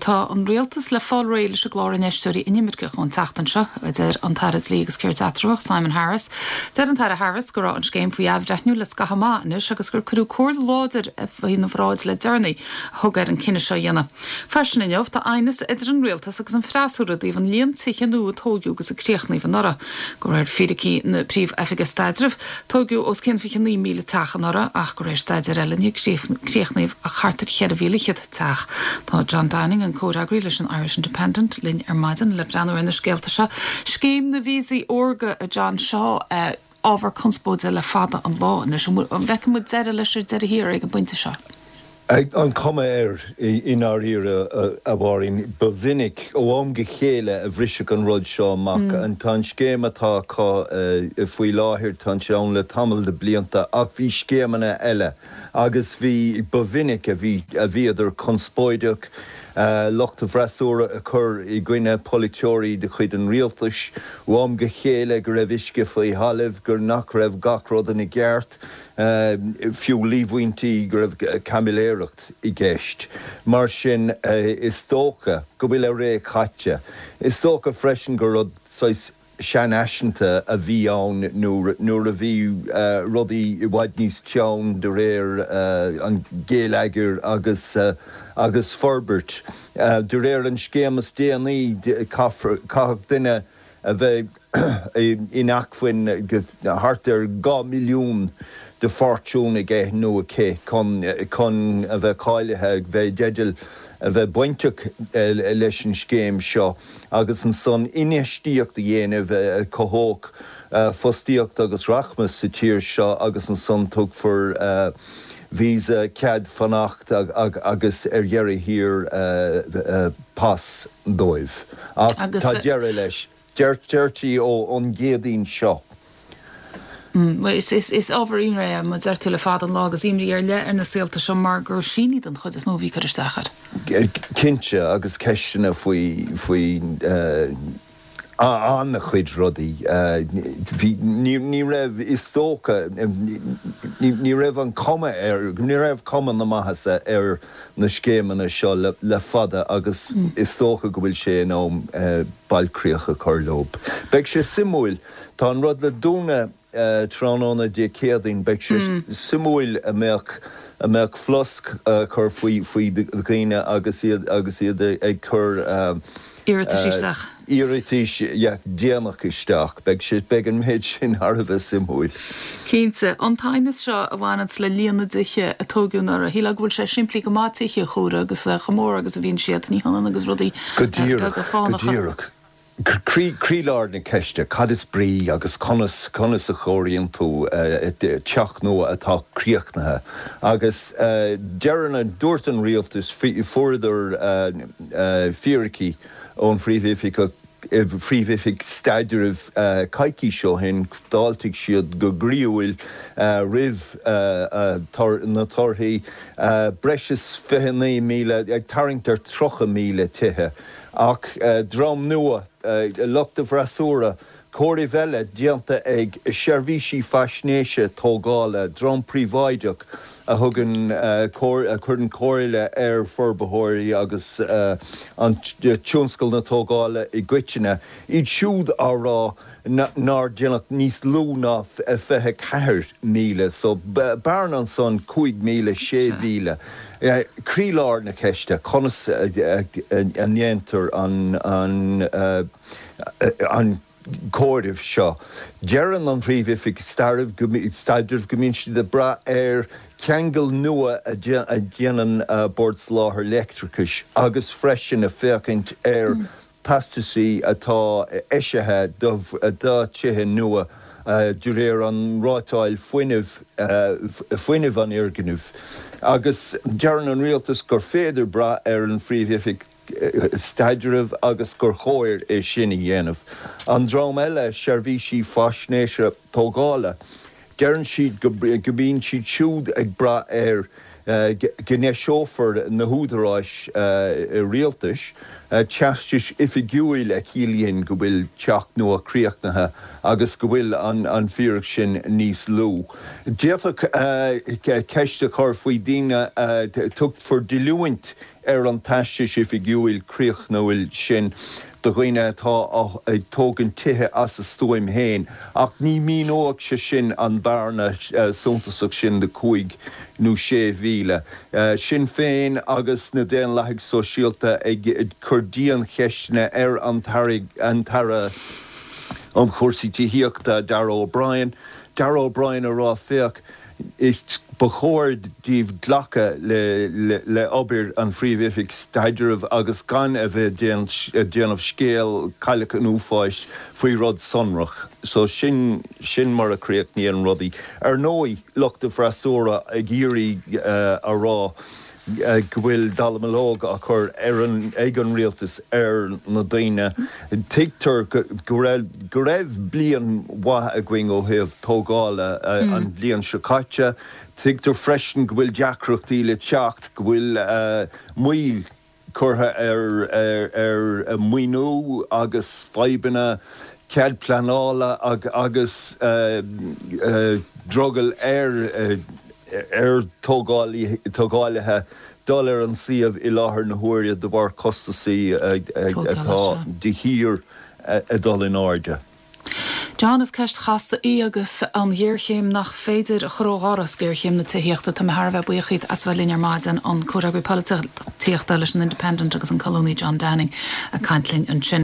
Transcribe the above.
Tá an rialtas le fáil réile se glár in éistúirí inimirce chun teachtan seo idir an tarad lígus céir atrúach Simon Harris. Deir an tar Harris go rá an scéim faoi abhreithniú le scahamánus agus gur curú cór láidir a bhí na bhráid le dearnaí thugad an cinine seo dhéanana. Freisin inneomh tá aines idir an rialtas agus an freasúra díh an líon tichanú tógiú agus a críochnaí van nora. Go raibh fiidicí na príomh effigus staidirh tógiú os cin fi 9 míle tachan nora ach go raibh staidir eile ní críochnaíh a chartar chead a bhílichiad teach. Tá John Downing an códagrí leis an Irish Independent linn maidin le breanú ina scéalta se. Scéim na vísaí orga a John Shaw ábhar conspóide le fada an lá an bheice mu deire leis deire hir ag an buinte seo. An cuma in our era a bhharin bevinnic ó am go chéile a bhriseach an rud seo amach an tá scéim atá cá faoi láthir tá seán le tamil de blianta ach bhí scéimeanna eile agus bhí bevinnic a bhí idir conspóideach Locht a bhreasúra a chur I gcuine politeoirí de chuid an rialtas ó am go chéile go raibh isce faoi halamh gur nach raibh gacród in I gceart fiú líomhhaointí go raibh camiléireacht I gceist. Mar sin is tócha go bhfuil a ré chaite. Is tócha freisin go rud sean aisinta a bhí ann nuair a bhí rudaí I bhaid níos teann de réir an géalaigir agus forbert. De réir an scéamas déanaí caithfear duine a bheith inachfuin hartar 2 milliún de fortúna ggéith nó a cé chun a bheith cáilethe bheith deideal a bheith buinteach leis an scéim seo agus an son inistíocht a dhéanamh cothóg fostíocht agus rachmas sa tír seo agus an son tug for vísa cead fannacht agus dhearradh hir pas dóibh. Tá dearradh leis. Deirtí ó an géadaín seo. Is ábhar imre mu deir tú le fad an lágus imrí ar le ar na síalta seo mar gur síníd an chud is mó bhí chu isteachar. Cinse agus ceistena faoi anna chuid rudaí. Ní raibh is tócha, ní raibh an cuma ní raibh cuma na maithasa ar na scéimeanna seo le fada agus is tócha go bhfuil sé ón bailcríocha chorlób. Beidh sé simúil, tá an rud le dúna tránóna de céadaín beidh sé simúil a meach flosc chur faoi ghaoine agus iad ag chur Iiritíisteach. Iiritíis, déanach isteach, beidh sé beidh an méid sin arbh simúil. Cínte, an tainas seo a bhhainant le líana duithe a tógiúnar a híla bhfuil sé simplí go máitiche chóra agus chamór agus a bhíonn siad ní hanan agus rudaí go díreach. Críláir na ceiste, cad is brí agus conas a chóiríonn tú teach nua atá críochnathe. Agus dearanna dúirt an rialtas fuidir fíricí ón phríomhifig staidirh caiicí seo hen dáiltigh siad go gríomhfuil rih na torthaí breis 29 míle ag tarringtar 3 míle tithe. Ach drám nua lucht a bhreasúra cóirí bheile dianta ag seirbhísí faisnéise tógála drám príomhaideach a thugann chuirn cóirile ar forbaitheoirí agus an tiúnscail na tógála I gcuiteine. Iad siúd árá nar déanach níos lú ná 24 míle, so bearn an son 5 míle 6 míle. Críláir na ceiste, conas an dhéantar an cóirimh seo. Dearan an phríomhifig staidirh go mbíonn siad de bra ar ceangal nua a déanann bords láthair electricus agus freisin a fécinnt ar pastasaí atá éisithe dá tithe nua de réir an rátáil foiinemh an irginmh. Agus dearan an rialtas gur féidir bra ar an phríomhifig staidirh agus gur chóir sinna dhéanamh. An drám eile seirbhísí faisnéise tógála. Dearan siad go bíonn siad siúd ag bra ar gné seófar na húdaráis rialtas, teastis ifigiúil a cílíonn go bhfuil teach nua críochnathe agus go bhfuil an fíorach sin níos lú. Déafach ceiste chur faoi daoine tucht for diluint an taistis ifigiúil críochnúil sin do ghoine tá tógan tithe as a stoim héin, ach ní míóach se sin an barna suntasach sin de 5 nó 6 mhíle. Sin féin agus na déan leithic sosialta ag curdíon cheisne an tara chórsaí tííochta Darragh O'Brien. Darragh O'Brien a rá féach is bechóir díobh dlacha le obair an phríomhifig staidirmh agus gan a bheith déanamh scéal caileach an úfáis faoi rud sonrach. So sin mar a críoch ní an rudaí. Ar nói luchta freasóra a géirí a rá go bhfuil dalamlóg a chur ag an rialtas na daoine. Tigtar go raibh blian wathe a going ó thaobh tógála an blian secaite. Tigtar freisin go bhfuil deacrachtaí le teacht go bhfuil muil curtha ar muoinú agus faibanna cead planála agus drogal tógáilethe dul ar an siomh i láthair na huairí de bhar costasaí atá de hír a dul in áide. John is ceist chasta í agus an dhéirchéim nach féidir a chrógáras géirchéim na tííochtta tá Harbheith buíochaid as bhfuil línear maidin an cúragadh políochta leis an Independent agus an Colóní John Downing a cantlinn an sin.